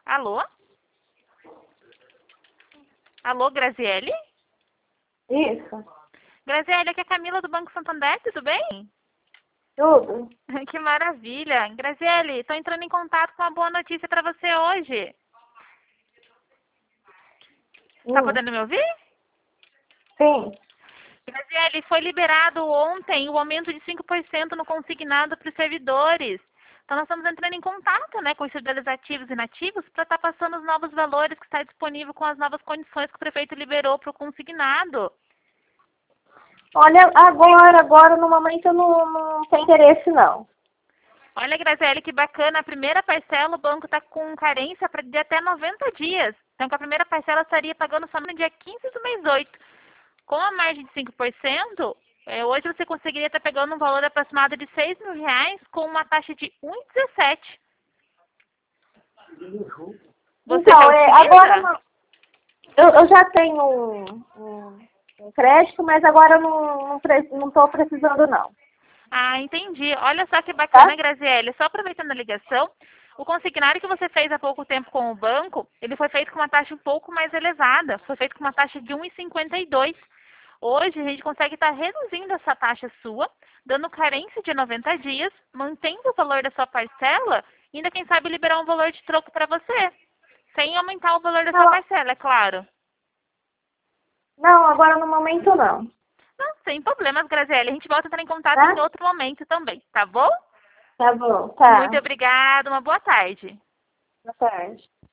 Alô? Alô, Graziele? Isso, Graziele, aqui é a Camila do Banco Santander, tudo bem? tudo. Que maravilha. Graziele, estou entrando em contato com uma boa notícia para você hoje. Está Hum, podendo me ouvir? sim. Graziele, foi liberado ontem o aumento de 5% no consignado para os servidores. Então, nós estamos entrando em contato, né, com os servidores ativos e inativos para estar passando os novos valores que está disponível com as novas condições que o prefeito liberou para o consignado. Olha, agora no momento eu não tenho interesse, não. Olha, Graziele, que bacana. A primeira parcela, o banco está com carência de até 90 dias. Então, que a primeira parcela estaria pagando só no dia 15 do mês 8. Com a margem de 5%, hoje você conseguiria estar pegando um valor aproximado de R$ 6.000 com uma taxa de 1,17. Você já Então, agora utiliza? não. Eu já tenho um crédito, mas agora eu não estou precisando, não. Ah, entendi. Olha só que Tá? bacana, Graziele. Só aproveitando a ligação, o consignário que você fez há pouco tempo com o banco, ele foi feito com uma taxa um pouco mais elevada. Foi feito com uma taxa de 1,52. Hoje, a gente consegue estar reduzindo essa taxa sua, dando carência de 90 dias, mantendo o valor da sua parcela e ainda, quem sabe, liberar um valor de troco para você, sem aumentar o valor da sua Não, parcela, é claro. não, agora no momento não. Não, sem problemas, Graziele. A gente volta a entrar em contato em Tá? outro momento também, tá bom? Tá bom, Muito tá. obrigada, uma boa tarde. Boa tarde.